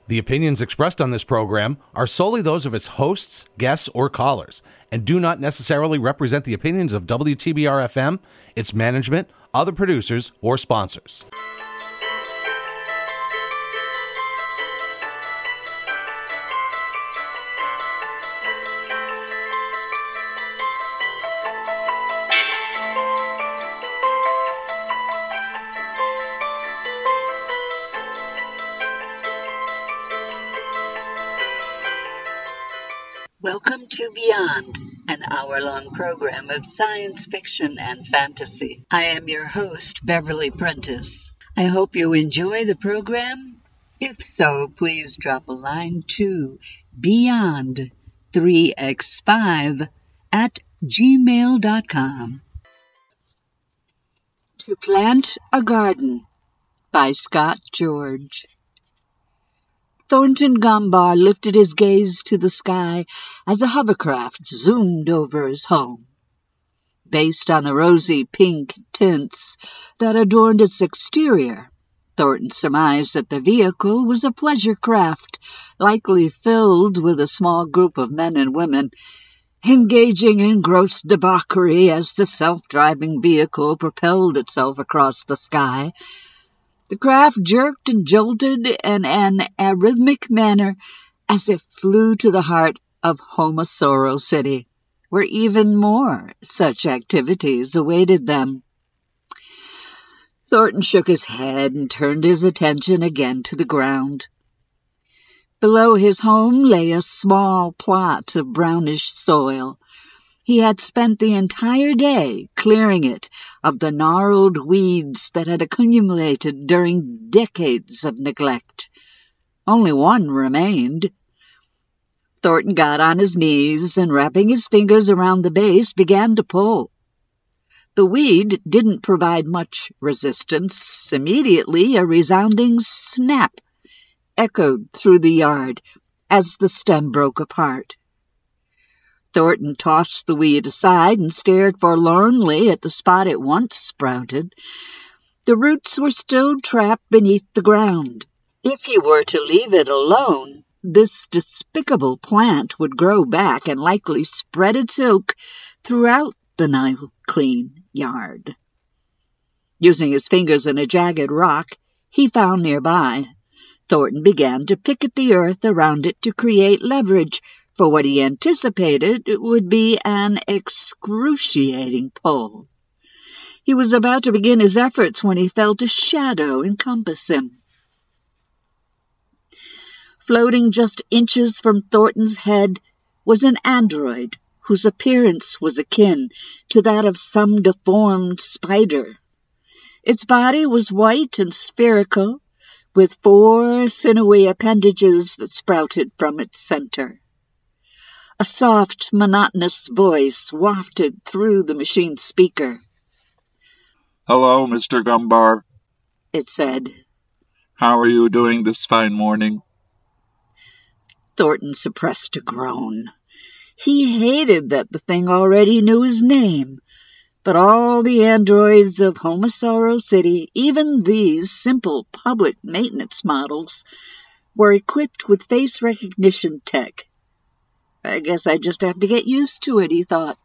The opinions expressed on this program are solely those of its hosts, guests, or callers, and do not necessarily represent the opinions of WTBR-FM, its management, other producers, or sponsors. Welcome to Beyond, an hour-long program of science fiction and fantasy. I am your host, Beverly Prentice. I hope you enjoy the program. If so, please drop a line to beyond3x5@gmail.com. To Plant a Garden by Scott George. Thornton Gumbar lifted his gaze to the sky as a hovercraft zoomed over his home. Based on the rosy pink tints that adorned its exterior, Thornton surmised that the vehicle was a pleasure craft, likely filled with a small group of men and women, engaging in gross debauchery as the self-driving vehicle propelled itself across the sky. The craft jerked and jolted in an arrhythmic manner as it flew to the heart of Homosoro City, where even more such activities awaited them. Thornton shook his head and turned his attention again to the ground. Below his home lay a small plot of brownish soil. He had spent the entire day clearing it of the gnarled weeds that had accumulated during decades of neglect. Only one remained. Thornton got on his knees and, wrapping his fingers around the base, began to pull. The weed didn't provide much resistance. Immediately, a resounding snap echoed through the yard as the stem broke apart. Thornton tossed the weed aside and stared forlornly at the spot it once sprouted. The roots were still trapped beneath the ground. If he were to leave it alone, this despicable plant would grow back and likely spread its ilk throughout the now clean yard. Using his fingers in a jagged rock he found nearby, Thornton began to pick at the earth around it to create leverage for what he anticipated would be an excruciating pull. He was about to begin his efforts when he felt a shadow encompass him. Floating just inches from Thornton's head was an android whose appearance was akin to that of some deformed spider. Its body was white and spherical, with 4 sinewy appendages that sprouted from its center. A soft, monotonous voice wafted through the machine speaker. "Hello, Mr. Gumbar," it said. "How are you doing this fine morning?" Thornton suppressed a groan. He hated that the thing already knew his name, but all the androids of Homosoro City, even these simple public maintenance models, were equipped with face recognition tech. I guess I just have to get used to it, he thought.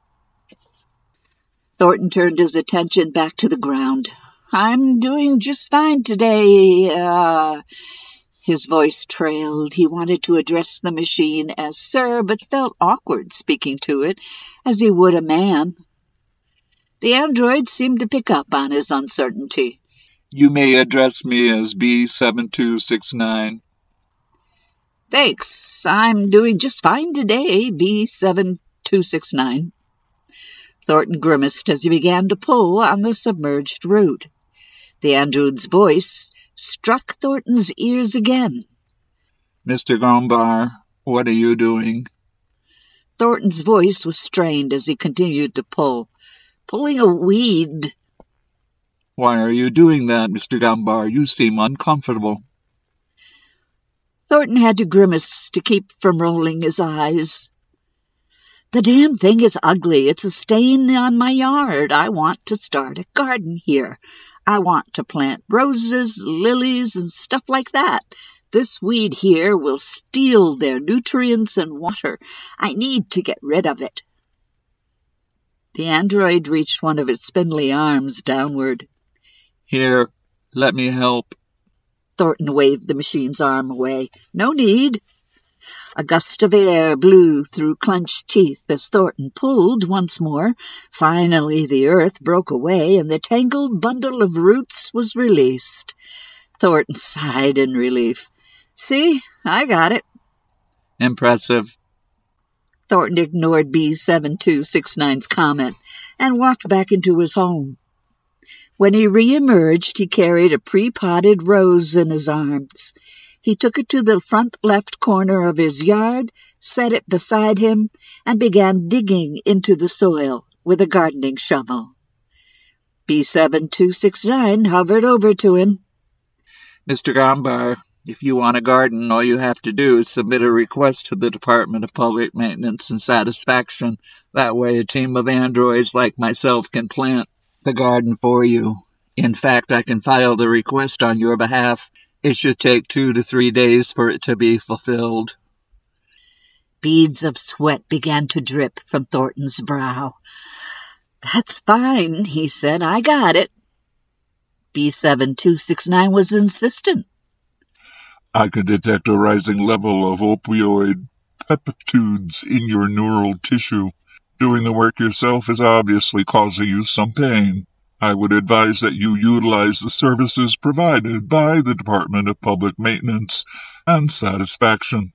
Thornton turned his attention back to the ground. "I'm doing just fine today, His voice trailed. He wanted to address the machine as sir, but felt awkward speaking to it as he would a man. The android seemed to pick up on his uncertainty. "You may address me as B7269. "Thanks. I'm doing just fine today, B7269. Thornton grimaced as he began to pull on the submerged root. The android's voice struck Thornton's ears again. "Mr. Gumbar, what are you doing?" Thornton's voice was strained as he continued to pull. "Pulling a weed." "Why are you doing that, Mr. Gumbar? You seem uncomfortable." Thornton had to grimace to keep from rolling his eyes. "The damn thing is ugly. It's a stain on my yard. I want to start a garden here. I want to plant roses, lilies, and stuff like that. This weed here will steal their nutrients and water. I need to get rid of it. The android reached one of its spindly arms downward. Here, let me help. Thornton waved the machine's arm away. No need. A gust of air blew through clenched teeth as Thornton pulled once more. Finally the earth broke away and the tangled bundle of roots was released. Thornton sighed in relief. See, I got it. Impressive. Thornton ignored B7269's comment and walked back into his home. When he re-emerged, he carried a pre-potted rose in his arms. He took it to the front left corner of his yard, set it beside him, and began digging into the soil with a gardening shovel. B7269 hovered over to him. Mr. Gambar, if you want a garden, all you have to do is submit a request to the Department of Public Maintenance and Satisfaction. That way a team of androids like myself can plant the garden for you. In fact, I can file the request on your behalf. It should take 2 to 3 days for it to be fulfilled. Beads of sweat began to drip from Thornton's brow. That's fine, he said. I got it. B7269 was insistent. I can detect a rising level of opioid peptides in your neural tissue. Doing the work yourself is obviously causing you some pain. I would advise that you utilize the services provided by the Department of Public Maintenance and Satisfaction.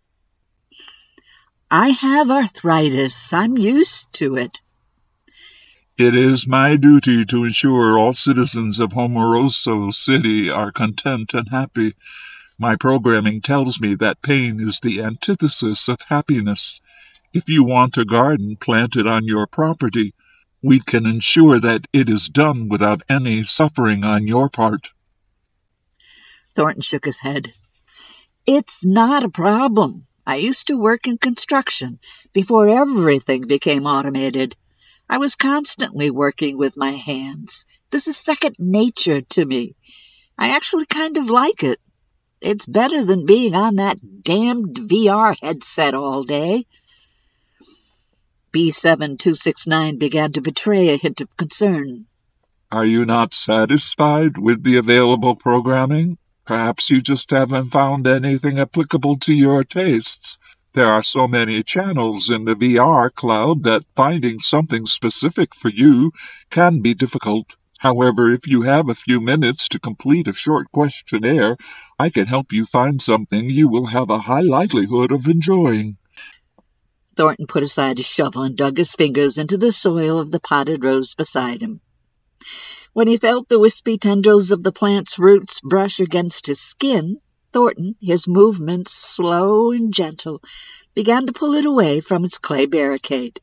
I have arthritis. I'm used to it. It is my duty to ensure all citizens of Homoroso City are content and happy. My programming tells me that pain is the antithesis of happiness. If you want a garden planted on your property, we can ensure that it is done without any suffering on your part. Thornton shook his head. It's not a problem. I used to work in construction before everything became automated. I was constantly working with my hands. This is second nature to me. I actually kind of like it. It's better than being on that damned VR headset all day. B7269 began to betray a hint of concern. Are you not satisfied with the available programming? Perhaps you just haven't found anything applicable to your tastes. There are so many channels in the VR cloud that finding something specific for you can be difficult. However, if you have a few minutes to complete a short questionnaire, I can help you find something you will have a high likelihood of enjoying. Thornton put aside his shovel and dug his fingers into the soil of the potted rose beside him. When he felt the wispy tendrils of the plant's roots brush against his skin, Thornton, his movements slow and gentle, began to pull it away from its clay barricade.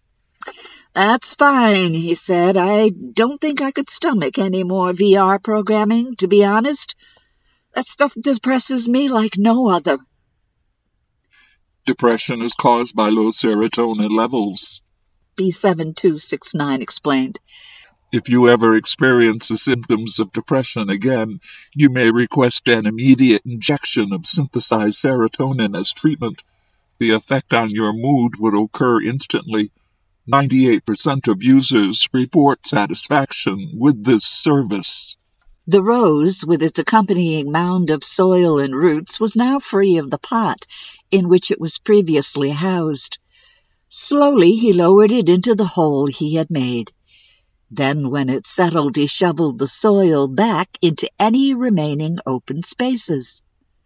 That's fine, he said. I don't think I could stomach any more VR programming, to be honest. That stuff depresses me like no other. Depression is caused by low serotonin levels, B7269 explained. If you ever experience the symptoms of depression again, you may request an immediate injection of synthesized serotonin as treatment. The effect on your mood would occur instantly. 98% of users report satisfaction with this service. The rose, with its accompanying mound of soil and roots, was now free of the pot in which it was previously housed. Slowly he lowered it into the hole he had made. Then, when it settled, he shoveled the soil back into any remaining open spaces.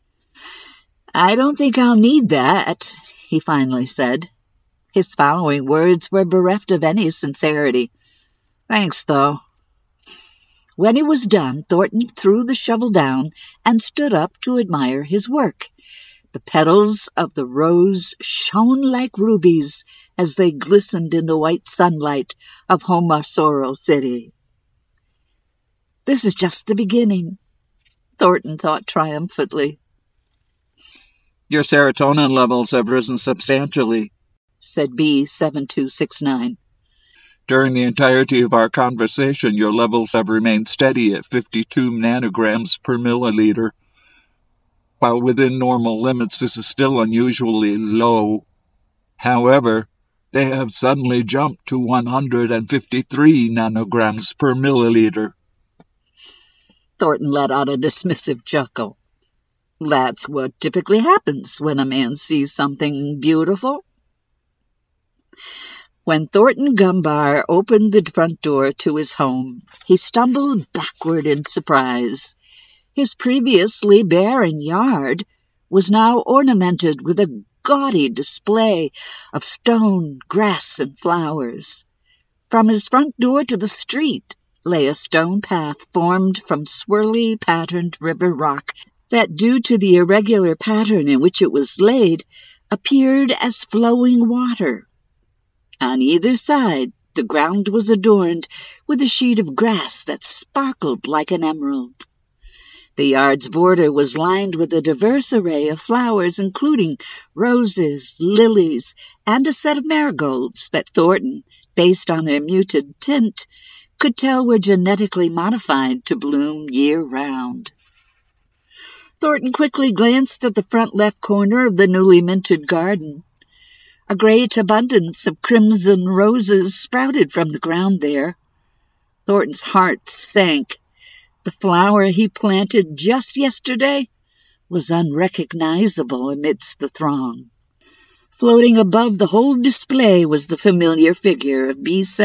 I don't think I'll need that, he finally said. His following words were bereft of any sincerity. Thanks, though. When he was done, Thornton threw the shovel down and stood up to admire his work. The petals of the rose shone like rubies as they glistened in the white sunlight of Homoroso City. This is just the beginning, Thornton thought triumphantly. Your serotonin levels have risen substantially, said B7269. During the entirety of our conversation, your levels have remained steady at 52 nanograms per milliliter. While within normal limits, this is still unusually low. However, they have suddenly jumped to 153 nanograms per milliliter. Thornton let out a dismissive chuckle. That's what typically happens when a man sees something beautiful. When Thornton Gumbar opened the front door to his home, he stumbled backward in surprise. His previously barren yard was now ornamented with a gaudy display of stone, grass, and flowers. From his front door to the street lay a stone path formed from swirly patterned river rock that, due to the irregular pattern in which it was laid, appeared as flowing water. On either side, the ground was adorned with a sheet of grass that sparkled like an emerald. The yard's border was lined with a diverse array of flowers, including roses, lilies, and a set of marigolds that Thornton, based on their muted tint, could tell were genetically modified to bloom year-round. Thornton quickly glanced at the front left corner of the newly minted garden. A great abundance of crimson roses sprouted from the ground there. Thornton's heart sank. The flower he planted just yesterday was unrecognizable amidst the throng. Floating above the whole display was the familiar figure of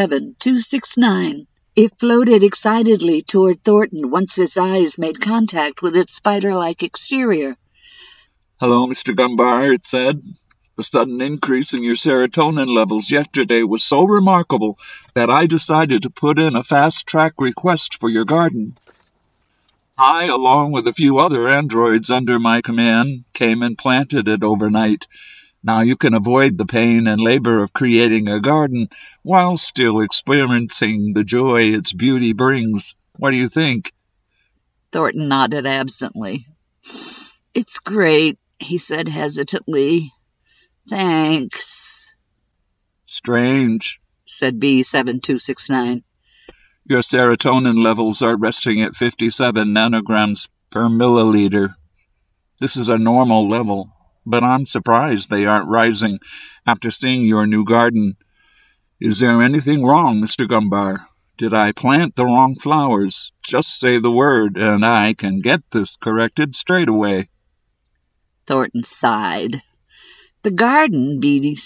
B7269. It floated excitedly toward Thornton once his eyes made contact with its spider-like exterior. "Hello, Mr. Gumbar," it said. "The sudden increase in your serotonin levels yesterday was so remarkable that I decided to put in a fast-track request for your garden. I, along with a few other androids under my command, came and planted it overnight. Now you can avoid the pain and labor of creating a garden while still experiencing the joy its beauty brings. What do you think?" Thornton nodded absently. "It's great," he said hesitantly. "Thanks." "Strange," said B7269. "Your serotonin levels are resting at 57 nanograms per milliliter. This is a normal level, but I'm surprised they aren't rising after seeing your new garden. Is there anything wrong, Mr. Gumbar? Did I plant the wrong flowers? Just say the word, and I can get this corrected straight away." Thornton sighed. The garden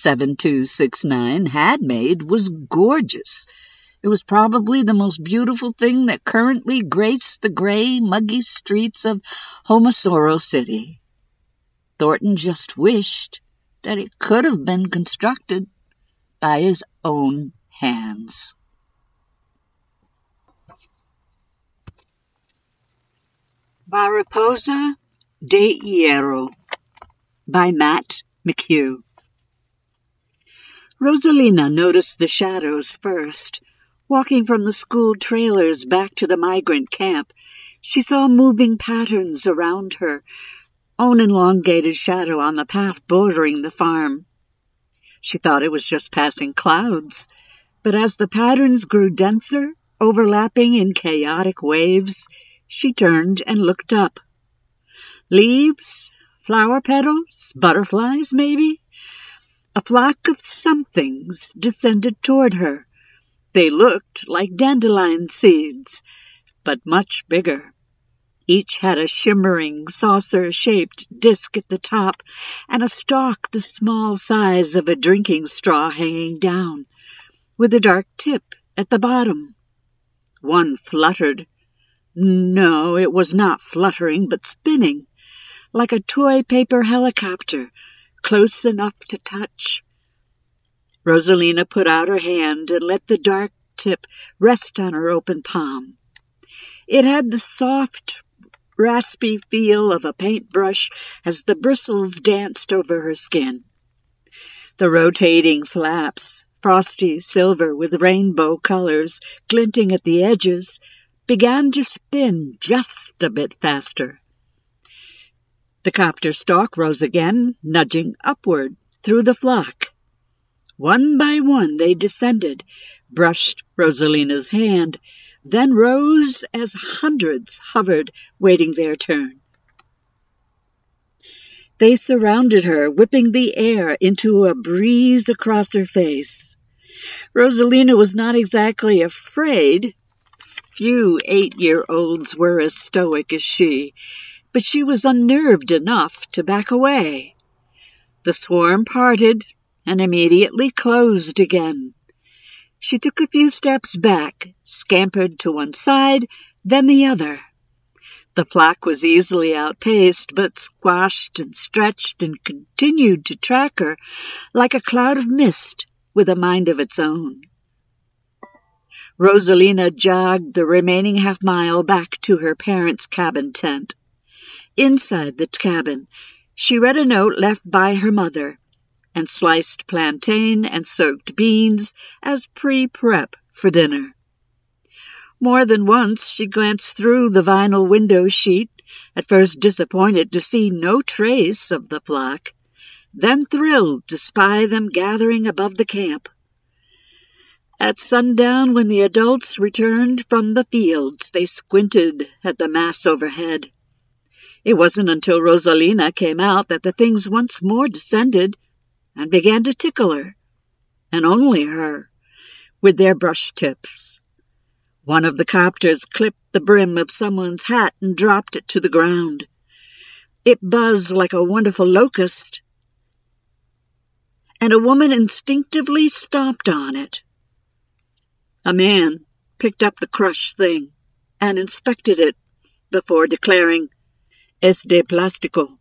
B7269 had made was gorgeous. It was probably the most beautiful thing that currently graced the gray, muggy streets of Homosoro City. Thornton just wished that it could have been constructed by his own hands. Mariposa de Hierro by Matt McHugh. Rosalina noticed the shadows first. Walking from the school trailers back to the migrant camp, she saw moving patterns around her, an elongated shadow on the path bordering the farm. She thought it was just passing clouds, but as the patterns grew denser, overlapping in chaotic waves, she turned and looked up. Leaves, flower petals, butterflies, maybe? A flock of somethings descended toward her. They looked like dandelion seeds, but much bigger. Each had a shimmering, saucer-shaped disc at the top and a stalk the small size of a drinking straw hanging down, with a dark tip at the bottom. One fluttered. No, it was not fluttering, but spinning, like a toy paper helicopter, close enough to touch. Rosalina put out her hand and let the dark tip rest on her open palm. It had the soft, raspy feel of a paintbrush as the bristles danced over her skin. The rotating flaps, frosty silver with rainbow colors glinting at the edges, began to spin just a bit faster. The copter stalk rose again, nudging upward through the flock. One by one they descended, brushed Rosalina's hand, then rose as hundreds hovered, waiting their turn. They surrounded her, whipping the air into a breeze across her face. Rosalina was not exactly afraid. Few 8-year-olds were as stoic as she, but she was unnerved enough to back away. The swarm parted and immediately closed again. She took a few steps back, scampered to one side, then the other. The flock was easily outpaced, but squashed and stretched and continued to track her like a cloud of mist with a mind of its own. Rosalina jogged the remaining half-mile back to her parents' cabin tent. Inside the cabin, she read a note left by her mother and sliced plantain and soaked beans as pre-prep for dinner. More than once she glanced through the vinyl window sheet, at first disappointed to see no trace of the flock, then thrilled to spy them gathering above the camp. At sundown, when the adults returned from the fields, they squinted at the mass overhead. It wasn't until Rosalina came out that the things once more descended and began to tickle her, and only her, with their brush tips. One of the copters clipped the brim of someone's hat and dropped it to the ground. It buzzed like a wonderful locust, and a woman instinctively stomped on it. A man picked up the crushed thing and inspected it before declaring, "Es de plástico."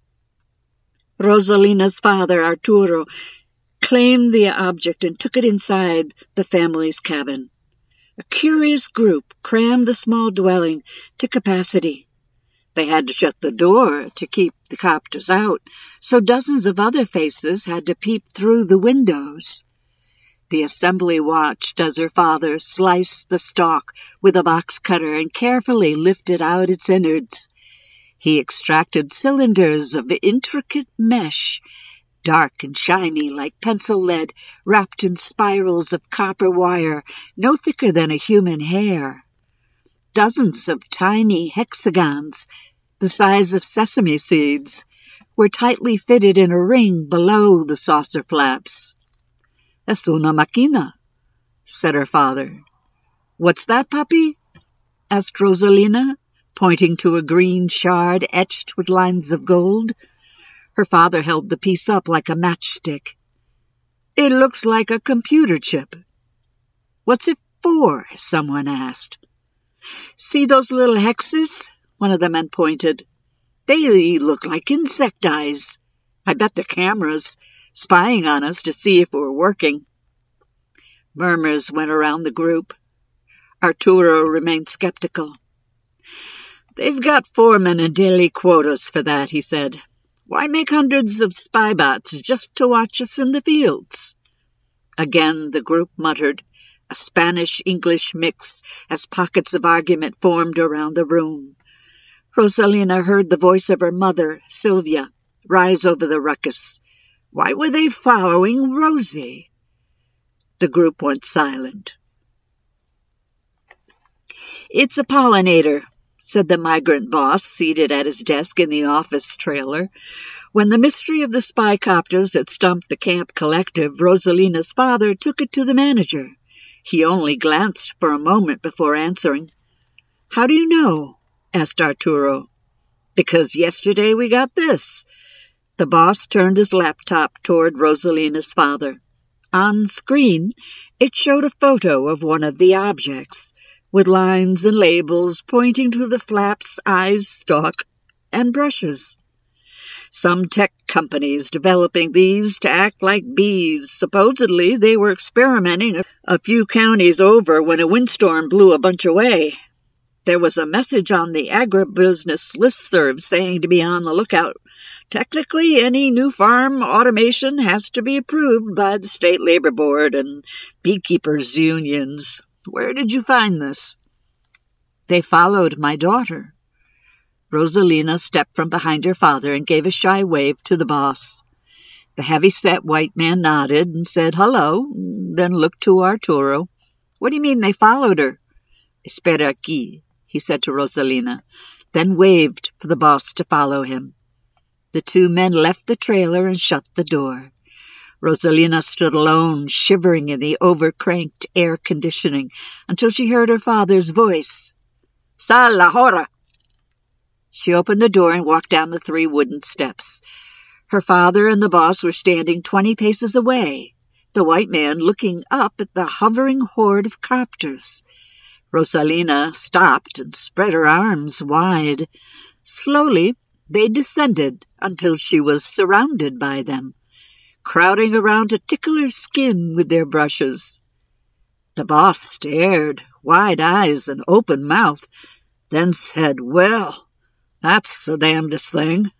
Rosalina's father, Arturo, claimed the object and took it inside the family's cabin. A curious group crammed the small dwelling to capacity. They had to shut the door to keep the copters out, so dozens of other faces had to peep through the windows. The assembly watched as her father sliced the stalk with a box cutter and carefully lifted out its innards. He extracted cylinders of intricate mesh, dark and shiny like pencil lead, wrapped in spirals of copper wire no thicker than a human hair. Dozens of tiny hexagons, the size of sesame seeds, were tightly fitted in a ring below the saucer flaps. "Es una máquina," said her father. "What's that, puppy?" asked Rosalina, pointing to a green shard etched with lines of gold. Her father held the piece up like a matchstick. "It looks like a computer chip." "What's it for?" someone asked. "See those little hexes?" one of the men pointed. "They look like insect eyes. I bet the cameras spying on us to see if we're working." Murmurs went around the group. Arturo remained skeptical. "They've got foremen and daily quotas for that," he said. "Why make hundreds of spy bots just to watch us in the fields?" Again the group muttered, a Spanish-English mix, as pockets of argument formed around the room. Rosalina heard the voice of her mother, Sylvia, rise over the ruckus. Why were they following Rosie? The group went silent. "It's a pollinator," said the migrant boss, seated at his desk in the office trailer. When the mystery of the spy copters had stumped the camp collective, Rosalina's father took it to the manager. He only glanced for a moment before answering. "How do you know?" asked Arturo. "Because yesterday we got this." The boss turned his laptop toward Rosalina's father. On screen, it showed a photo of one of the objects, with lines and labels pointing to the flaps, eyes, stalk, and brushes. Some tech companies developing these to act like bees. Supposedly, they were experimenting a few counties over when a windstorm blew a bunch away. There was a message on the agribusiness listserv saying to be on the lookout. Technically, any new farm automation has to be approved by the state labor board and beekeepers' unions. Where did you find this? They followed my daughter. Rosalina stepped from behind her father and gave a shy wave to the boss. The heavy-set white man nodded and said hello, then looked to Arturo. What do you mean they followed her? Espera aquí, he said to Rosalina, then waved for the boss to follow him. The two men left the trailer and shut the door. Rosalina stood alone, shivering in the over-cranked air conditioning, until she heard her father's voice. "Sal la hora!" She opened the door and walked down the 3 wooden steps. Her father and the boss were standing 20 paces away, the white man looking up at the hovering horde of copters. Rosalina stopped and spread her arms wide. Slowly, they descended until she was surrounded by them, crowding around to tickle her skin with their brushes. The boss stared, wide eyes and open mouth, then said, "Well, that's the damnedest thing."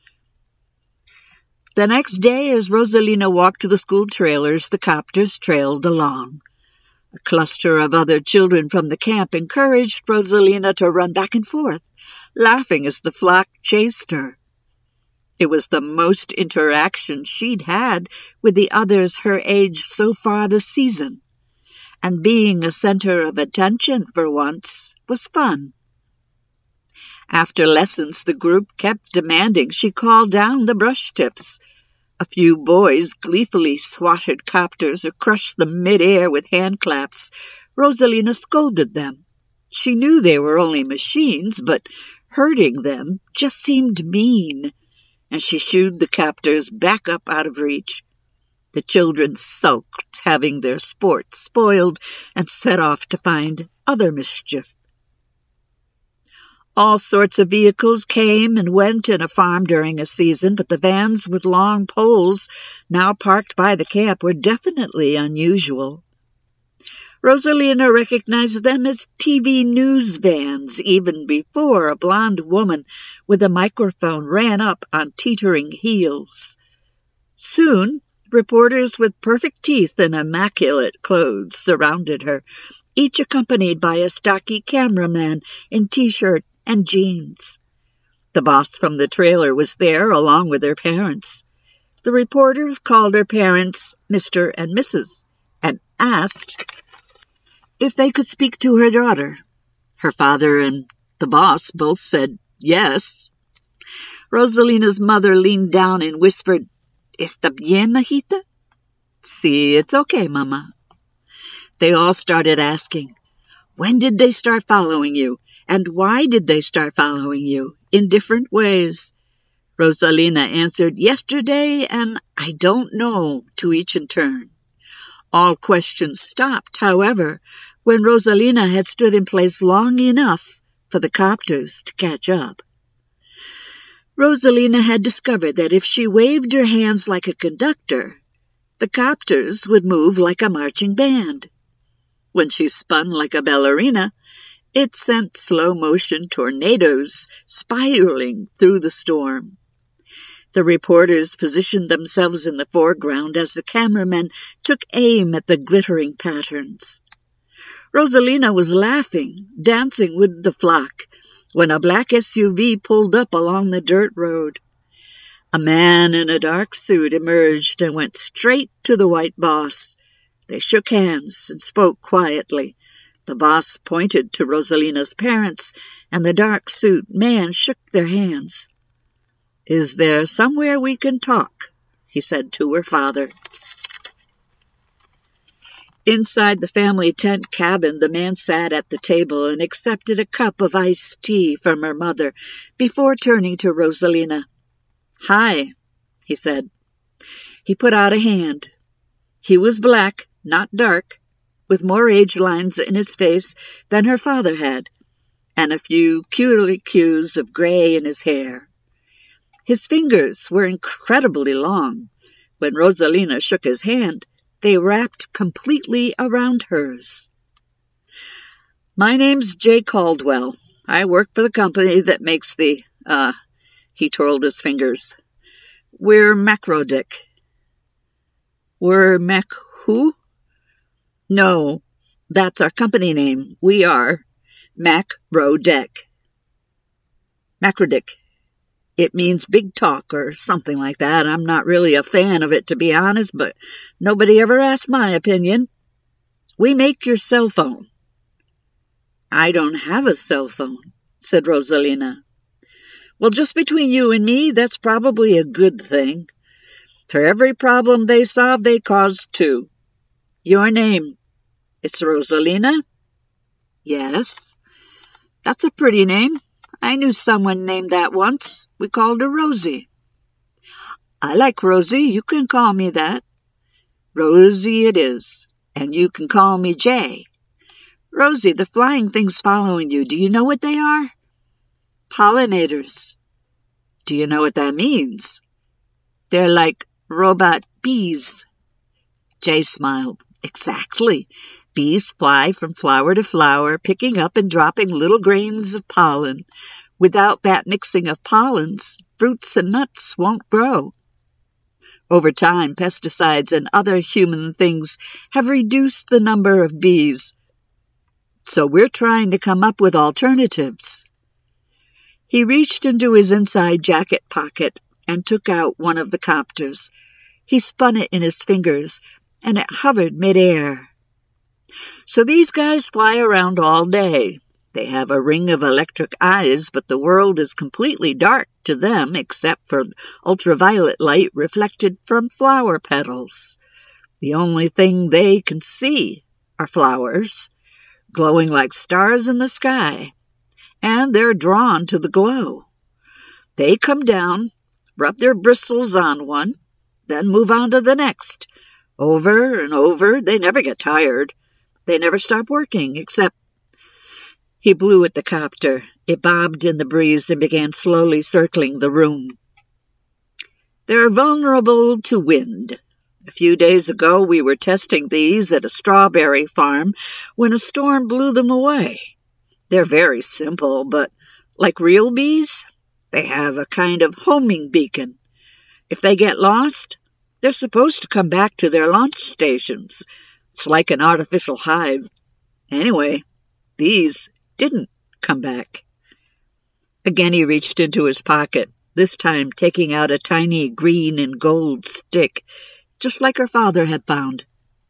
The next day, as Rosalina walked to the school trailers, the copters trailed along. A cluster of other children from the camp encouraged Rosalina to run back and forth, laughing as the flock chased her. It was the most interaction she'd had with the others her age so far this season, and being a center of attention for once was fun. After lessons, the group kept demanding she call down the brush tips. A few boys gleefully swatted copters or crushed them mid-air with hand claps. Rosalina scolded them. She knew they were only machines, but hurting them just seemed mean, and she shooed the copters back up out of reach. The children sulked, having their sport spoiled, and set off to find other mischief. All sorts of vehicles came and went in a farm during a season, but the vans with long poles now parked by the camp were definitely unusual. Rosalina recognized them as TV news vans even before a blonde woman with a microphone ran up on teetering heels. Soon, reporters with perfect teeth and immaculate clothes surrounded her, each accompanied by a stocky cameraman in T-shirt and jeans. The boss from the trailer was there along with her parents. The reporters called her parents Mr. and Mrs. and asked if they could speak to her daughter. Her father and the boss both said yes. Rosalina's mother leaned down and whispered, "Está bien, majita?" "Sí, it's okay, Mama." They all started asking, "When did they start following you? And why did they start following you?" in different ways. Rosalina answered, "Yesterday," and "I don't know," to each in turn. All questions stopped, however, when Rosalina had stood in place long enough for the copters to catch up. Rosalina had discovered that if she waved her hands like a conductor, the copters would move like a marching band. When she spun like a ballerina, it sent slow-motion tornadoes spiraling through the storm. The reporters positioned themselves in the foreground as the cameramen took aim at the glittering patterns. Rosalina was laughing, dancing with the flock, when a black SUV pulled up along the dirt road. A man in a dark suit emerged and went straight to the white boss. They shook hands and spoke quietly. The boss pointed to Rosalina's parents, and the dark suit man shook their hands. "Is there somewhere we can talk?" he said to her father. Inside the family tent cabin, the man sat at the table and accepted a cup of iced tea from her mother before turning to Rosalina. "Hi," he said. He put out a hand. He was black, not dark, with more age lines in his face than her father had, and a few curlicues of gray in his hair. His fingers were incredibly long. When Rosalina shook his hand, they wrapped completely around hers. "My name's Jay Caldwell. I work for the company that makes the, he twirled his fingers. "We're Macrodick." "We're Mac who?" "No, that's our company name. We are Macrodick." Macrodick. It means big talk or something like that. I'm not really a fan of it, to be honest, but nobody ever asked my opinion. "We make your cell phone." "I don't have a cell phone," said Rosalina. Well, just between you and me, that's probably a good thing. For every problem they solve, they cause two. Your name, it's Rosalina? Yes. That's a pretty name. I knew someone named that once. We called her Rosie. I like Rosie. You can call me that. Rosie it is. And you can call me Jay. Rosie, the flying things following you, do you know what they are? Pollinators. Do you know what that means? They're like robot bees. Jay smiled. Exactly. Bees fly from flower to flower, picking up and dropping little grains of pollen. Without that mixing of pollens, fruits and nuts won't grow. Over time, pesticides and other human things have reduced the number of bees. So we're trying to come up with alternatives. He reached into his inside jacket pocket and took out one of the copters. He spun it in his fingers, and it hovered midair. So these guys fly around all day. They have a ring of electric eyes, but the world is completely dark to them except for ultraviolet light reflected from flower petals. The only thing they can see are flowers, glowing like stars in the sky, and they're drawn to the glow. They come down, rub their bristles on one, then move on to the next. Over and over, they never get tired. They never stop working, except... He blew at the copter. It bobbed in the breeze and began slowly circling the room. They're vulnerable to wind. A few days ago, we were testing these at a strawberry farm when a storm blew them away. They're very simple, but like real bees, they have a kind of homing beacon. If they get lost, they're supposed to come back to their launch stations. It's like an artificial hive. Anyway, these didn't come back. Again he reached into his pocket, this time taking out a tiny green and gold stick, just like her father had found.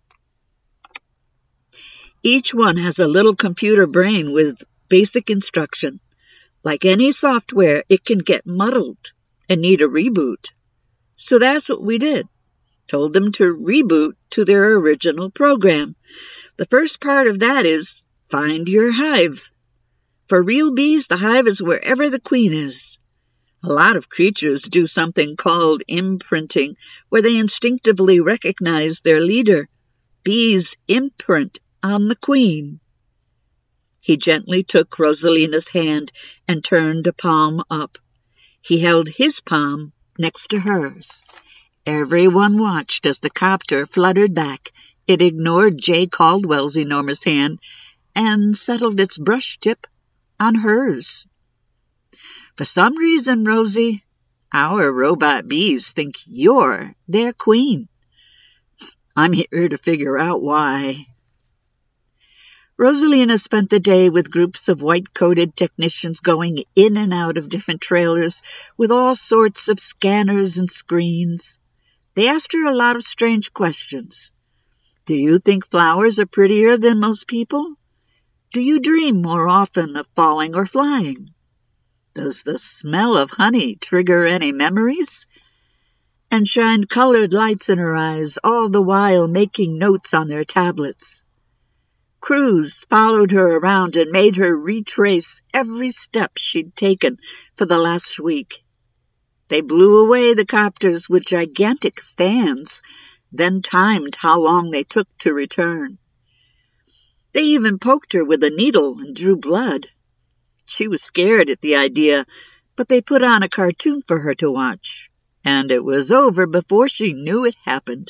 Each one has a little computer brain with basic instruction. Like any software, it can get muddled and need a reboot. So that's what we did. Told them to reboot to their original program. The first part of that is find your hive. For real bees, the hive is wherever the queen is. A lot of creatures do something called imprinting, where they instinctively recognize their leader. Bees imprint on the queen. He gently took Rosalina's hand and turned a palm up. He held his palm next to hers. Everyone watched as the copter fluttered back. It ignored Jay Caldwell's enormous hand and settled its brush tip on hers. For some reason, Rosie, our robot bees think you're their queen. I'm here to figure out why. Rosalina spent the day with groups of white-coated technicians going in and out of different trailers with all sorts of scanners and screens. They asked her a lot of strange questions. Do you think flowers are prettier than most people? Do you dream more often of falling or flying? Does the smell of honey trigger any memories? And shined colored lights in her eyes, all the while making notes on their tablets. Crews followed her around and made her retrace every step she'd taken for the last week. They blew away the copters with gigantic fans, then timed how long they took to return. They even poked her with a needle and drew blood. She was scared at the idea, but they put on a cartoon for her to watch, and it was over before she knew it happened.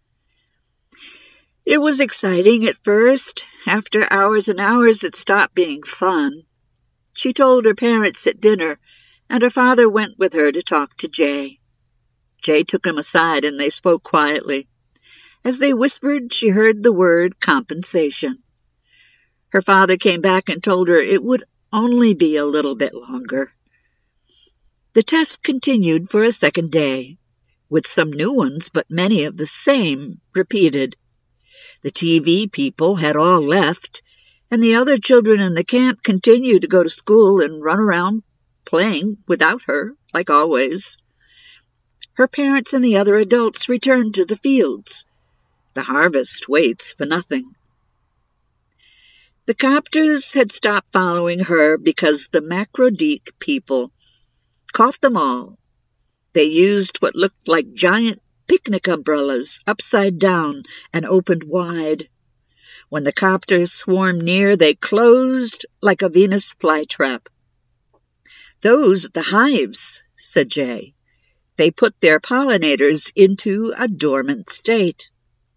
It was exciting at first. After hours and hours, it stopped being fun. She told her parents at dinner, and her father went with her to talk to Jay. Jay took him aside, and they spoke quietly. As they whispered, she heard the word compensation. Her father came back and told her it would only be a little bit longer. The test continued for a second day, with some new ones, but many of the same repeated. The TV people had all left, and the other children in the camp continued to go to school and run around playing without her, like always. Her parents and the other adults return to the fields. The harvest waits for nothing. The copters had stopped following her because the Macrodeek people caught them all. They used what looked like giant picnic umbrellas, upside down and opened wide. When the copters swarmed near, they closed like a Venus flytrap. "Those are the hives," said Jay. "They put their pollinators into a dormant state."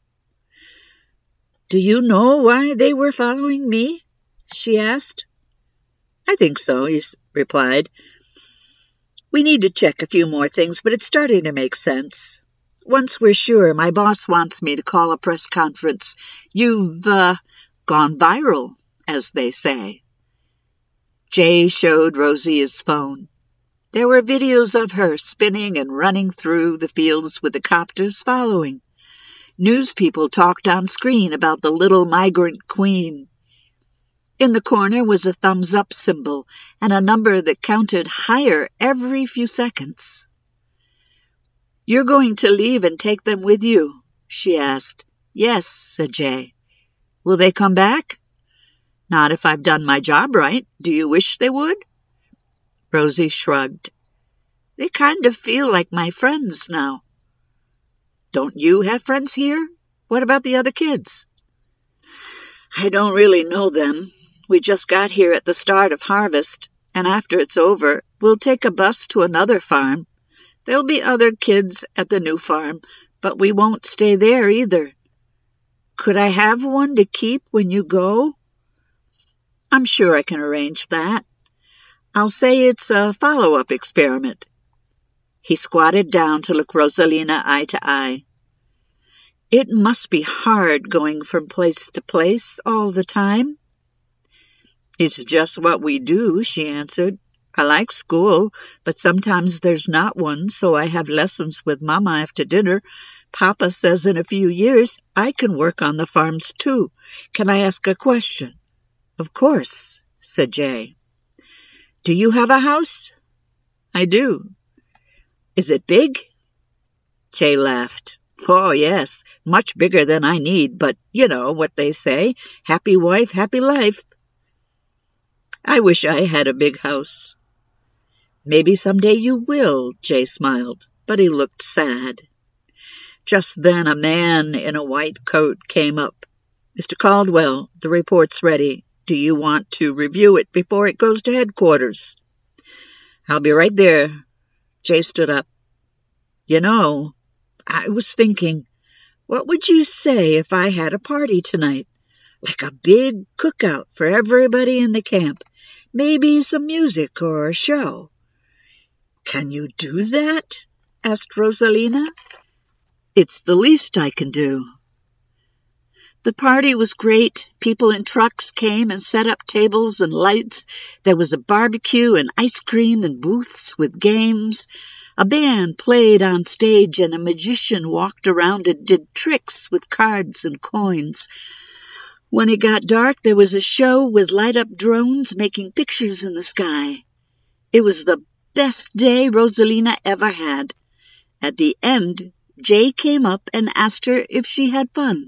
"Do you know why they were following me?" she asked. "I think so," he replied. "We need to check a few more things, but it's starting to make sense. Once we're sure, my boss wants me to call a press conference. You've, gone viral, as they say." Jay showed Rosie his phone. There were videos of her spinning and running through the fields with the copters following. News people talked on screen about the little migrant queen. In the corner was a thumbs-up symbol and a number that counted higher every few seconds. "You're going to leave and take them with you?" she asked. "Yes," said Jay. "Will they come back?" "Not if I've done my job right. Do you wish they would?" Rosie shrugged. "They kind of feel like my friends now." "Don't you have friends here? What about the other kids?" "I don't really know them. We just got here at the start of harvest, and after it's over, we'll take a bus to another farm. There'll be other kids at the new farm, but we won't stay there either. Could I have one to keep when you go?" "I'm sure I can arrange that. I'll say it's a follow-up experiment." He squatted down to look Rosalina eye to eye. "It must be hard going from place to place all the time." "It's just what we do," she answered. "I like school, but sometimes there's not one, so I have lessons with Mama after dinner. Papa says in a few years I can work on the farms too. Can I ask a question?" "Of course," said Jay. "Do you have a house?" "I do." "Is it big?" Jay laughed. "Oh, yes, much bigger than I need, but you know what they say, happy wife, happy life." "I wish I had a big house." "Maybe someday you will," Jay smiled, but he looked sad. Just then a man in a white coat came up. "Mr. Caldwell, the report's ready. Do you want to review it before it goes to headquarters?" "I'll be right there." Jay stood up. "You know, I was thinking, what would you say if I had a party tonight? Like a big cookout for everybody in the camp. Maybe some music or a show." "Can you do that?" asked Rosalina. "It's the least I can do." The party was great. People in trucks came and set up tables and lights. There was a barbecue and ice cream and booths with games. A band played on stage and a magician walked around and did tricks with cards and coins. When it got dark, there was a show with light-up drones making pictures in the sky. It was the best day Rosalina ever had. At the end, Jay came up and asked her if she had fun.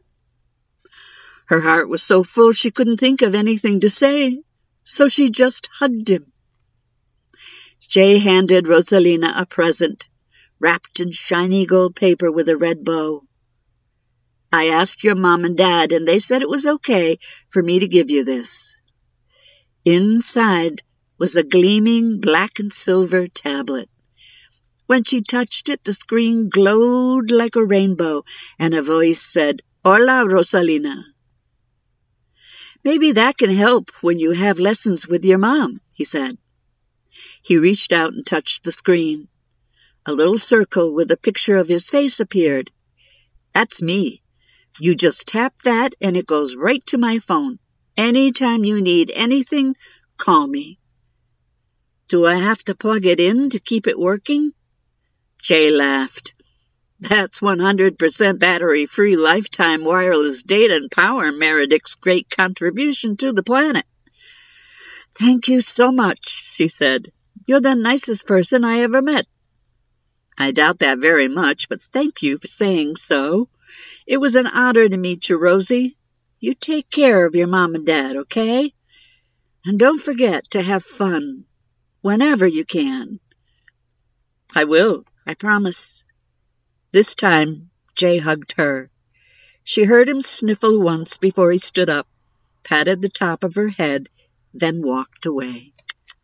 Her heart was so full she couldn't think of anything to say, so she just hugged him. Jay handed Rosalina a present, wrapped in shiny gold paper with a red bow. "I asked your mom and dad, and they said it was okay for me to give you this." Inside was a gleaming black and silver tablet. When she touched it, the screen glowed like a rainbow, and a voice said, "Hola, Rosalina." "Maybe that can help when you have lessons with your mom," he said. He reached out and touched the screen. A little circle with a picture of his face appeared. "That's me. You just tap that and it goes right to my phone. Anytime you need anything, call me." "Do I have to plug it in to keep it working?" Jay laughed. "That's 100% battery-free lifetime wireless data and power, Meredith's great contribution to the planet." "Thank you so much," she said. You're the nicest person I ever met." "I doubt that very much, but thank you for saying so. It was an honor to meet you, Rosie. You take care of your mom and dad, okay? And don't forget to have fun whenever you can." "I will, I promise." This time, Jay hugged her. She heard him sniffle once before he stood up, patted the top of her head, then walked away.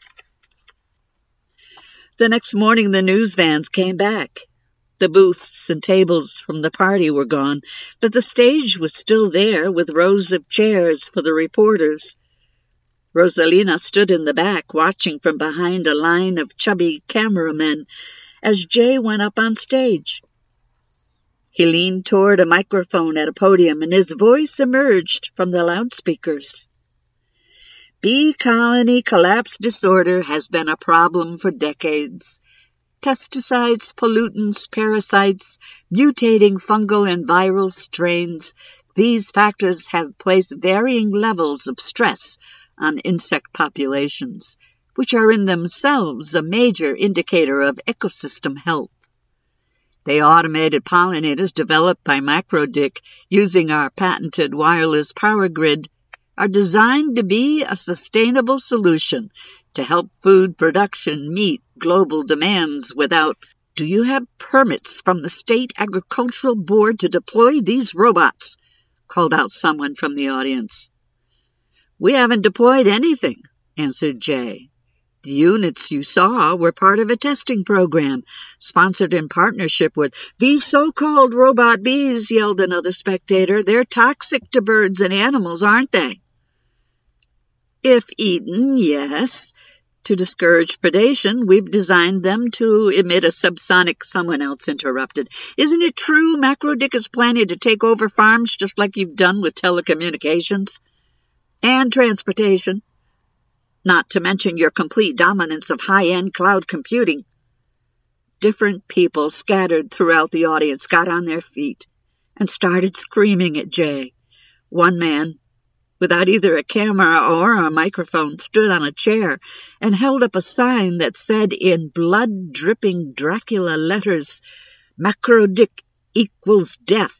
The next morning, the news vans came back. The booths and tables from the party were gone, but the stage was still there with rows of chairs for the reporters. Rosalina stood in the back, watching from behind a line of chubby cameramen as Jay went up on stage. He leaned toward a microphone at a podium, and his voice emerged from the loudspeakers. "Bee colony collapse disorder has been a problem for decades. Pesticides, pollutants, parasites, mutating fungal and viral strains, these factors have placed varying levels of stress on insect populations, which are in themselves a major indicator of ecosystem health. The automated pollinators developed by MacroDick using our patented wireless power grid are designed to be a sustainable solution to help food production meet global demands without—" "Do you have permits from the State Agricultural Board to deploy these robots?" called out someone from the audience. "We haven't deployed anything," answered Jay. "The units you saw were part of a testing program, sponsored in partnership with—" "These so-called robot bees," yelled another spectator. "They're toxic to birds and animals, aren't they?" "If eaten, yes. To discourage predation, we've designed them to emit a subsonic—" Someone else interrupted. "Isn't it true MacroDick is planning to take over farms just like you've done with telecommunications? And transportation. Not to mention your complete dominance of high-end cloud computing." Different people scattered throughout the audience got on their feet and started screaming at Jay. One man, without either a camera or a microphone, stood on a chair and held up a sign that said in blood-dripping Dracula letters, "MacroDick equals death."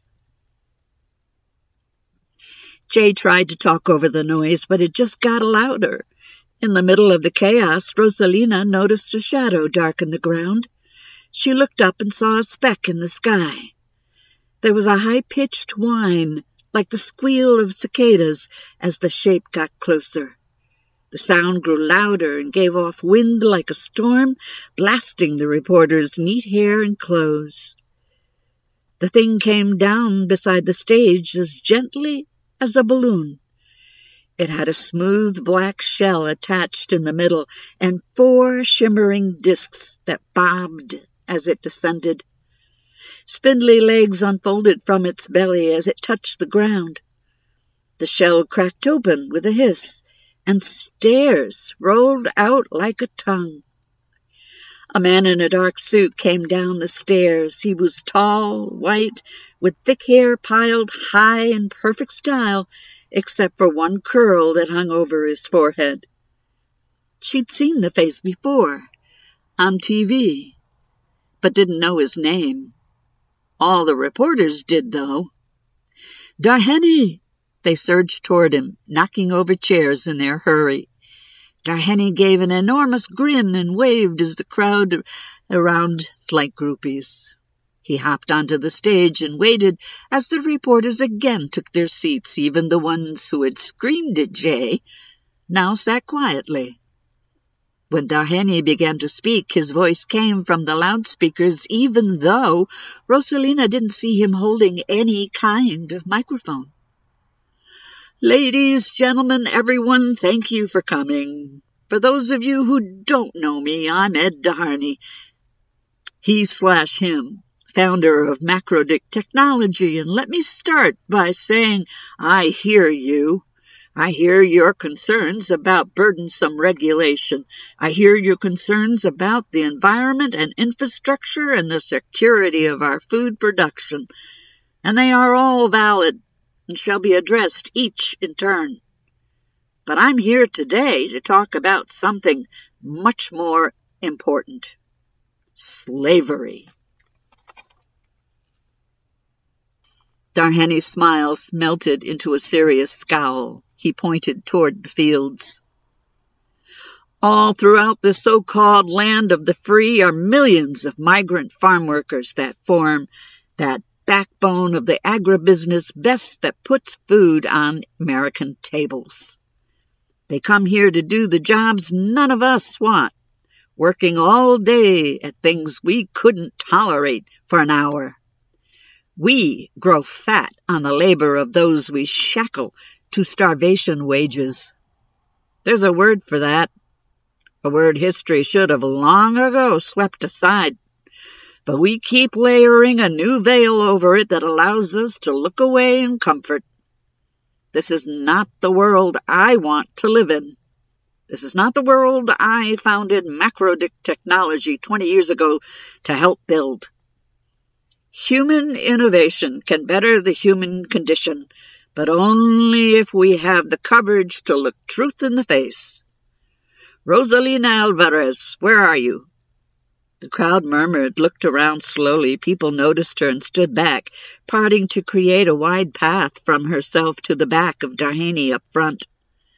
Jay tried to talk over the noise, but it just got louder. In the middle of the chaos, Rosalina noticed a shadow darken the ground. She looked up and saw a speck in the sky. There was a high-pitched whine, like the squeal of cicadas, as the shape got closer. The sound grew louder and gave off wind like a storm, blasting the reporter's neat hair and clothes. The thing came down beside the stage as gently as a balloon. It had a smooth black shell attached in the middle and 4 shimmering discs that bobbed as it descended. Spindly legs unfolded from its belly as it touched the ground. The shell cracked open with a hiss, and stairs rolled out like a tongue. A man in a dark suit came down the stairs. He was tall, white, with thick hair piled high in perfect style, except for one curl that hung over his forehead. She'd seen the face before, on TV, but didn't know his name. All the reporters did, though. "Darheni!" They surged toward him, knocking over chairs in their hurry. Darheni gave an enormous grin and waved as the crowd around like groupies. He hopped onto the stage and waited as the reporters again took their seats. Even the ones who had screamed at Jay now sat quietly. When Darheni began to speak, his voice came from the loudspeakers, even though Rosalina didn't see him holding any kind of microphone. "Ladies, gentlemen, everyone, thank you for coming. For those of you who don't know me, I'm Ed Darheni, he/him, founder of MacroDick Technology, and let me start by saying I hear you. I hear your concerns about burdensome regulation. I hear your concerns about the environment and infrastructure and the security of our food production, and they are all valid and shall be addressed each in turn. But I'm here today to talk about something much more important. Slavery. Darheny's smile melted into a serious scowl. He pointed toward the fields. All throughout the so-called land of the free are millions of migrant farm workers that form that backbone of the agribusiness best that puts food on American tables. They come here to do the jobs none of us want, working all day at things we couldn't tolerate for an hour. We grow fat on the labor of those we shackle to starvation wages. There's a word for that. A word history should have long ago swept aside. But we keep layering a new veil over it that allows us to look away in comfort. This is not the world I want to live in. This is not the world I founded Macrodic Technology 20 years ago to help build. Human innovation can better the human condition, but only if we have the courage to look truth in the face. Rosalina Alvarez, where are you? The crowd murmured, looked around slowly. People noticed her and stood back, parting to create a wide path from herself to the back of Darheny up front.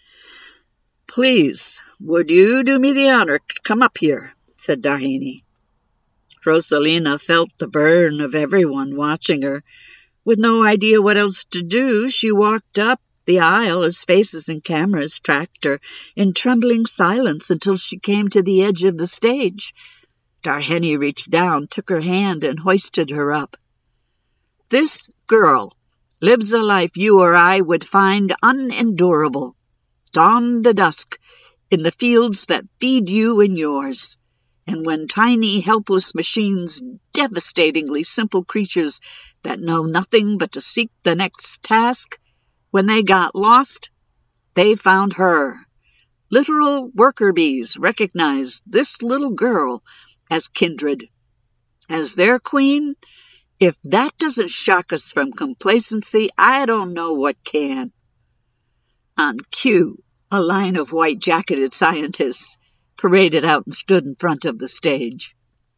Please, would you do me the honor to come up here? Said Darheny. Rosalina felt the burn of everyone watching her. With no idea what else to do, she walked up the aisle as faces and cameras tracked her in trembling silence until she came to the edge of the stage. Darheny reached down, took her hand, and hoisted her up. This girl lives a life you or I would find unendurable. Dawn to dusk, in the fields that feed you and yours. And when tiny, helpless machines, devastatingly simple creatures that know nothing but to seek the next task, when they got lost, they found her. Literal worker bees recognized this little girl as kindred. As their queen, if that doesn't shock us from complacency, I don't know what can. On cue, a line of white-jacketed scientists paraded out and stood in front of the stage.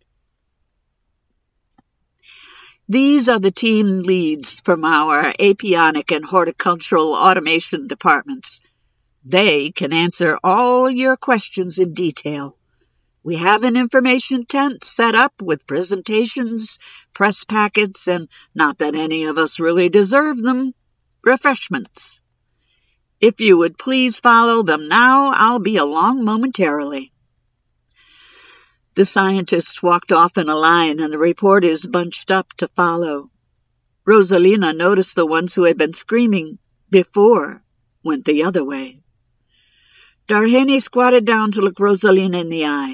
These are the team leads from our apionic and horticultural automation departments. They can answer all your questions in detail. We have an information tent set up with presentations, press packets, and not that any of us really deserve them, refreshments. If you would please follow them now, I'll be along momentarily. The scientists walked off in a line, and the reporters bunched up to follow. Rosalina noticed the ones who had been screaming before went the other way. Darheny squatted down to look Rosalina in the eye.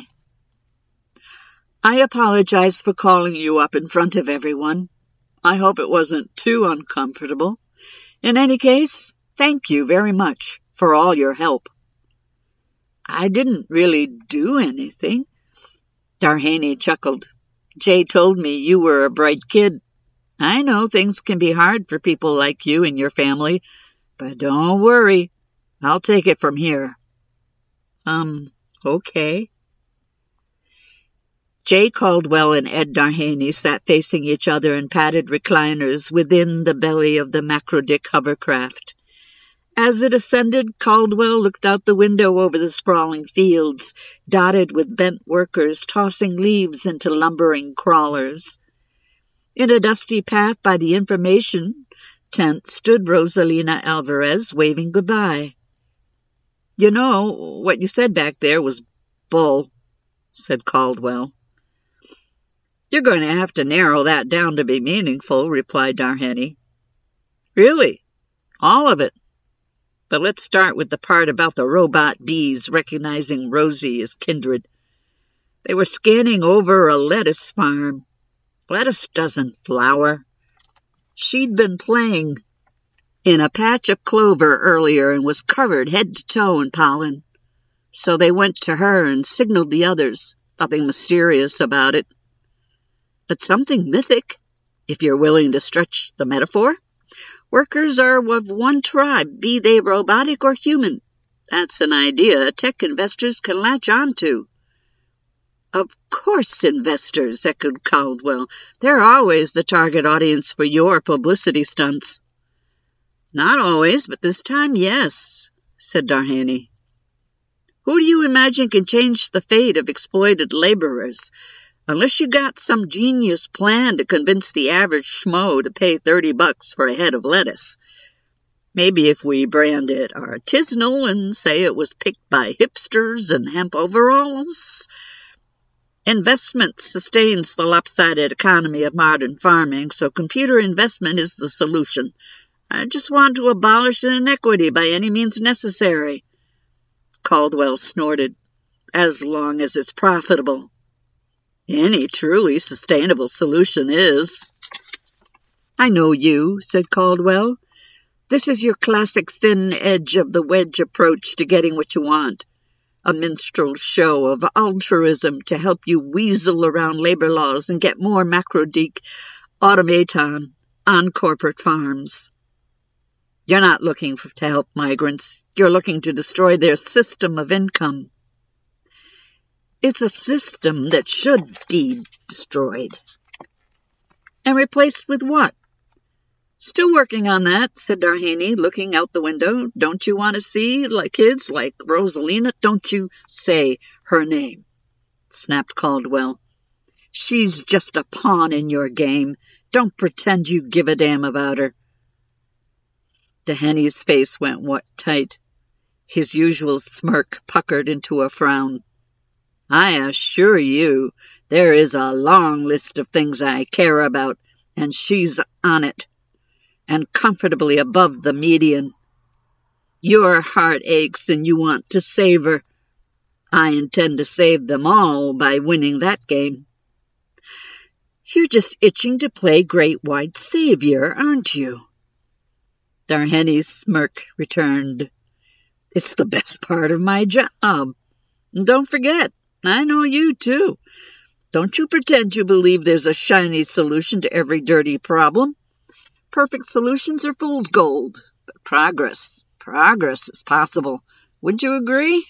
I apologize for calling you up in front of everyone. I hope it wasn't too uncomfortable. In any case, thank you very much for all your help. I didn't really do anything. Darheny chuckled. Jay told me you were a bright kid. I know things can be hard for people like you and your family, but don't worry. I'll take it from here. Okay. Jay Caldwell and Ed Darheny sat facing each other in padded recliners within the belly of the Macrodic hovercraft. As it ascended, Caldwell looked out the window over the sprawling fields, dotted with bent workers tossing leaves into lumbering crawlers. In a dusty path by the information tent stood Rosalina Alvarez, waving goodbye. You know, what you said back there was bull, said Caldwell. You're going to have to narrow that down to be meaningful, replied Darheny. Really? All of it? But let's start with the part about the robot bees recognizing Rosie as kindred. They were scanning over a lettuce farm. Lettuce doesn't flower. She'd been playing in a patch of clover earlier and was covered head to toe in pollen. So they went to her and signaled the others. Nothing mysterious about it. But something mythic, if you're willing to stretch the metaphor. Workers are of one tribe, be they robotic or human. That's an idea tech investors can latch on to. Of course investors, echoed Caldwell. They're always the target audience for your publicity stunts. Not always, but this time, yes, said Darhany. Who do you imagine can change the fate of exploited laborers? Unless you got some genius plan to convince the average schmo to pay $30 for a head of lettuce. Maybe if we brand it artisanal and say it was picked by hipsters in hemp overalls. Investment sustains the lopsided economy of modern farming, so computer investment is the solution. I just want to abolish inequity by any means necessary. Caldwell snorted. As long as it's profitable. Any truly sustainable solution is. I know you, said Caldwell. This is your classic thin edge of the wedge approach to getting what you want. A minstrel show of altruism to help you weasel around labor laws and get more macrodeek automaton on corporate farms. You're not looking to help migrants. You're looking to destroy their system of income. It's a system that should be destroyed. And replaced with what? Still working on that, said Darhany, looking out the window. Don't you want to see, like kids, like Rosalina? Don't you say her name, snapped Caldwell. She's just a pawn in your game. Don't pretend you give a damn about her. Darhany's face went tight. His usual smirk puckered into a frown. I assure you, there is a long list of things I care about, and she's on it. And comfortably above the median. Your heart aches and you want to save her. I intend to save them all by winning that game. You're just itching to play great white savior, aren't you? Darhany's smirk returned. It's the best part of my job. And don't forget, I know you too. Don't you pretend you believe there's a shiny solution to every dirty problem. Perfect solutions are fool's gold, but progress is possible. Would you agree?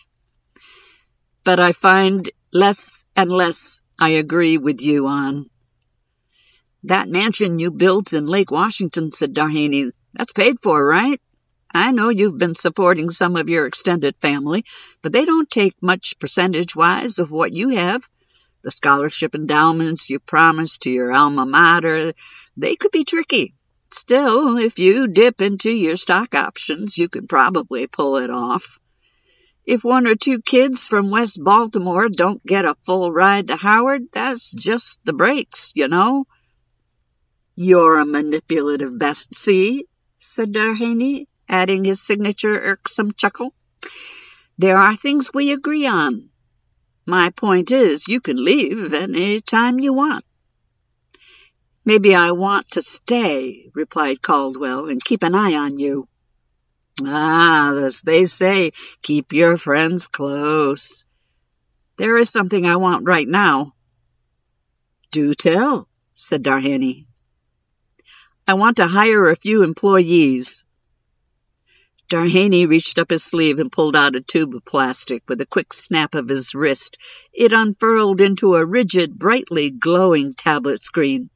But I find less and less I agree with you on. That mansion you built in Lake Washington, said Darhany, that's paid for, right? I know you've been supporting some of your extended family, but they don't take much percentage-wise of what you have. The scholarship endowments you promised to your alma mater, they could be tricky. Still, if you dip into your stock options, you can probably pull it off. If one or two kids from West Baltimore don't get a full ride to Howard, that's just the breaks, you know. You're a manipulative best, see, said Darhany, adding his signature irksome chuckle. There are things we agree on. My point is, you can leave any time you want. Maybe I want to stay, replied Caldwell, and keep an eye on you. Ah, as they say, keep your friends close. There is something I want right now. Do tell, said Darhany. I want to hire a few employees. Darhany reached up his sleeve and pulled out a tube of plastic. With a quick snap of his wrist, it unfurled into a rigid, brightly glowing tablet screen.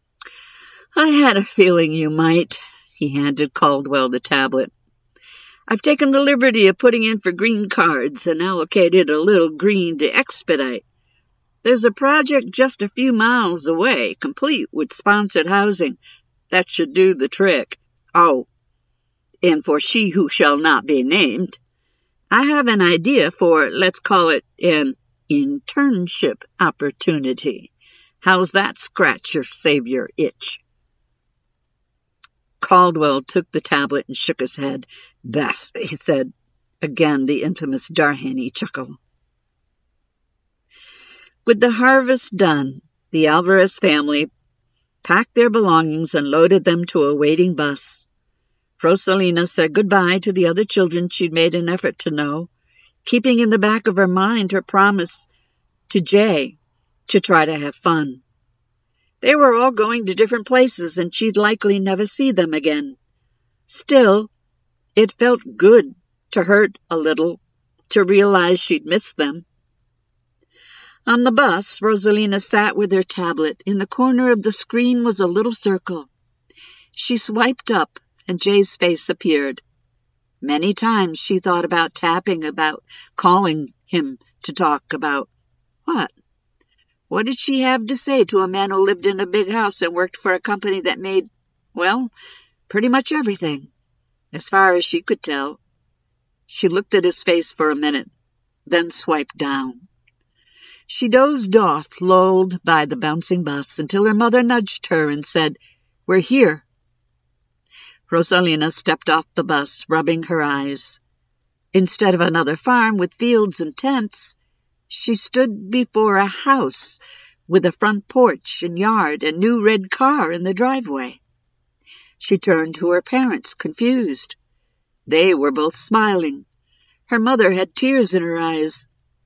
I had a feeling you might. He handed Caldwell the tablet. I've taken the liberty of putting in for green cards and allocated a little green to expedite. There's a project just a few miles away, complete with sponsored housing. That should do the trick. Oh, and for she who shall not be named, I have an idea for, let's call it, an internship opportunity. How's that scratch your savior itch? Caldwell took the tablet and shook his head. Best, he said. Again, the infamous Darhany chuckle. With the harvest done, the Alvarez family packed their belongings and loaded them to a waiting bus. Rosalina said goodbye to the other children she'd made an effort to know, keeping in the back of her mind her promise to Jay to try to have fun. They were all going to different places, and she'd likely never see them again. Still, it felt good to hurt a little, to realize she'd missed them. On the bus, Rosalina sat with her tablet. In the corner of the screen was a little circle. She swiped up, and Jay's face appeared. Many times she thought about tapping, about calling him to talk about what? What did she have to say to a man who lived in a big house and worked for a company that made, well, pretty much everything, as far as she could tell? She looked at his face for a minute, then swiped down. She dozed off, lulled by the bouncing bus, until her mother nudged her and said, "We're here." Rosalina stepped off the bus, rubbing her eyes. Instead of another farm with fields and tents, she stood before a house with a front porch and yard and new red car in the driveway. She turned to her parents, confused. They were both smiling. Her mother had tears in her eyes.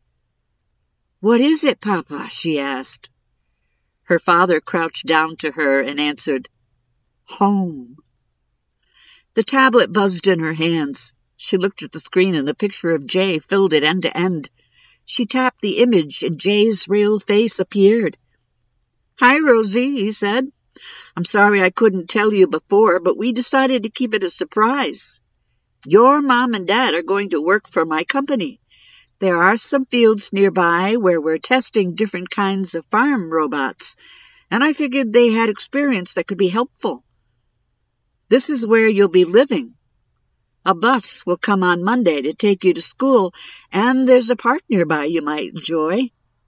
"What is it, Papa?" she asked. Her father crouched down to her and answered, "Home." The tablet buzzed in her hands. She looked at the screen and the picture of Jay filled it end to end. She tapped the image and Jay's real face appeared. "Hi, Rosie," he said. "I'm sorry I couldn't tell you before, but we decided to keep it a surprise. Your mom and dad are going to work for my company. There are some fields nearby where we're testing different kinds of farm robots, and I figured they had experience that could be helpful. This is where you'll be living. A bus will come on Monday to take you to school, and there's a park nearby you might enjoy."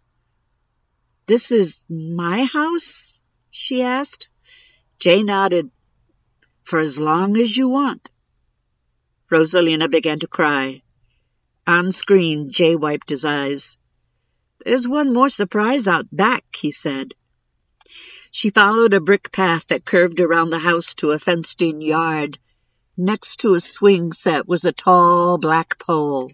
"This is my house?" she asked. Jay nodded. "For as long as you want." Rosalina began to cry. On screen, Jay wiped his eyes. "There's one more surprise out back," he said. She followed a brick path that curved around the house to a fenced-in yard. Next to a swing set was a tall black pole.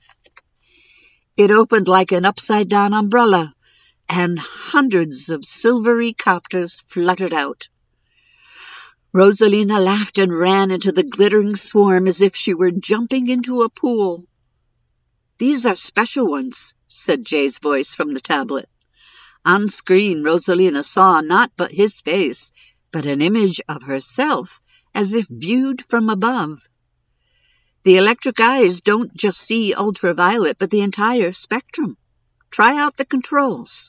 It opened like an upside-down umbrella, and hundreds of silvery copters fluttered out. Rosalina laughed and ran into the glittering swarm as if she were jumping into a pool. "These are special ones," said Jay's voice from the tablet. On screen, Rosalina saw not but his face, but an image of herself, as if viewed from above. The electric eyes don't just see ultraviolet, but the entire spectrum. Try out the controls.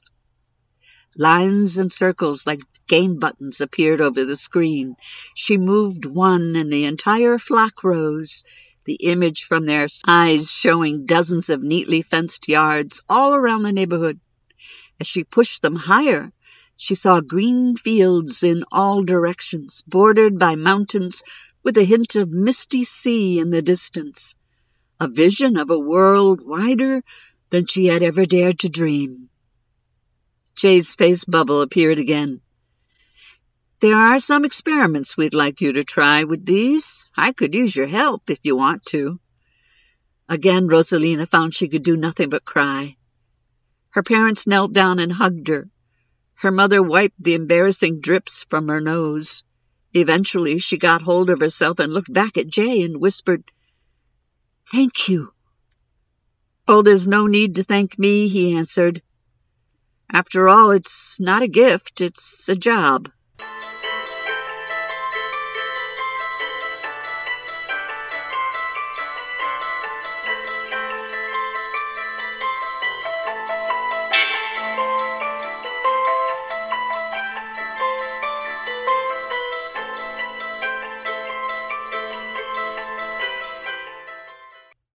Lines and circles like game buttons appeared over the screen. She moved one, and the entire flock rose, the image from their eyes showing dozens of neatly fenced yards all around the neighborhood. As she pushed them higher, she saw green fields in all directions, bordered by mountains with a hint of misty sea in the distance, a vision of a world wider than she had ever dared to dream. Jay's face bubble appeared again. "There are some experiments we'd like you to try with these. I could use your help if you want to." Again, Rosalina found she could do nothing but cry. Her parents knelt down and hugged her. Her mother wiped the embarrassing drips from her nose. Eventually, she got hold of herself and looked back at Jay and whispered, "Thank you." "Oh, there's no need to thank me," he answered. "After all, it's not a gift, it's a job."